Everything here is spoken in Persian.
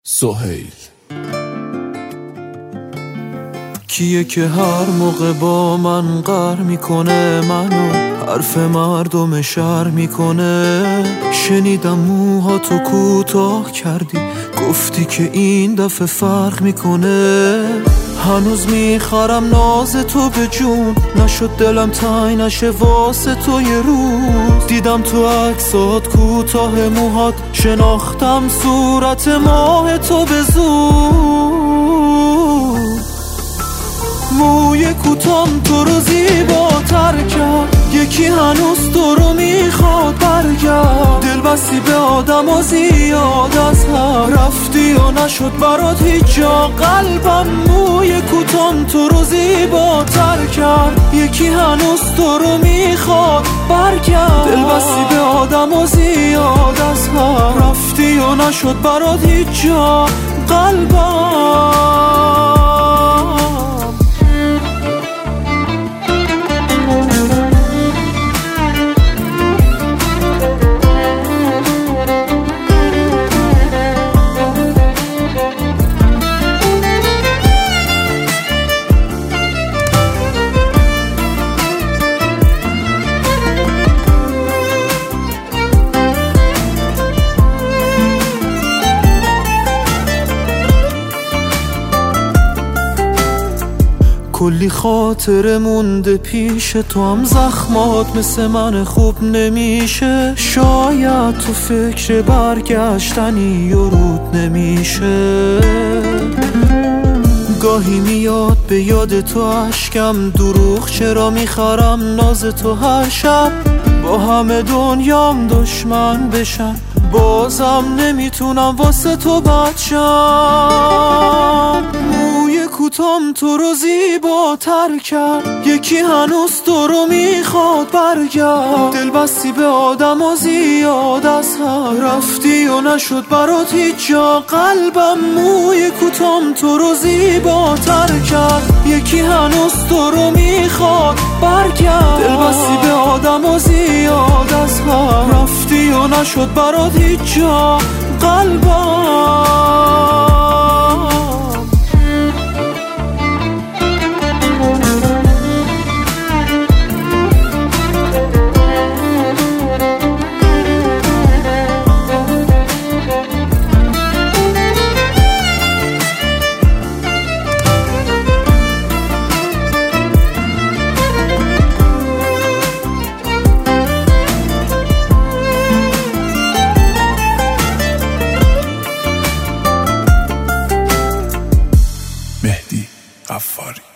سهیل کیه که هر موقع با من قهر میکنه، منو حرف مردم شهر میکنه؟ شنیدم موهاتو کوتاه کردی، گفتی که این دفعه فرق میکنه. هنوز میخرم ناز تو به جون، نشد دلم تنگ نشه واسه تو یه روز. دیدم تو عکسات کوتاه موهات، شناختم صورت ماه تو به زود. موی کوتام تو رو زیباتر کرد، یکی هنوز تو رو میخواد برگرد. دل بستی به آدم و زیاد از هم رفتی و نشد برات هیچ جا قلبم. موی کوتام تو رو زیباتر کرد، یکی هنوز تو رو میخواد برگرد. دل بستی به آدم و زیاد از هم رفتی و نشد برات هیچ جا قلبم. کلی خاطره مونده پیش تو، هم زخمات مثل من خوب نمیشه. شاید تو فکر برگشتنی و رود نمیشه. گاهی میاد به یاد تو اشکم، دروغ چرا میخرم ناز تو هر شب. با همه دنیام دشمن بشن، بازم نمیتونم واسه تو بچم. موی کوتام تو رو زیباتر کرد، یکی هنوز تو رو میخواد برگرد. دل بستی به آدم و زیاد از هم رفتی و نشد برات هیچ جا قلبم. موی کوتام تو رو زیباتر کرد، یکی هنوز تو رو میخواد برگرد. دل بستی به آدم و زیاد از هم رفتی و نشد برات هیچ جا قلبم. مهدی غفاری.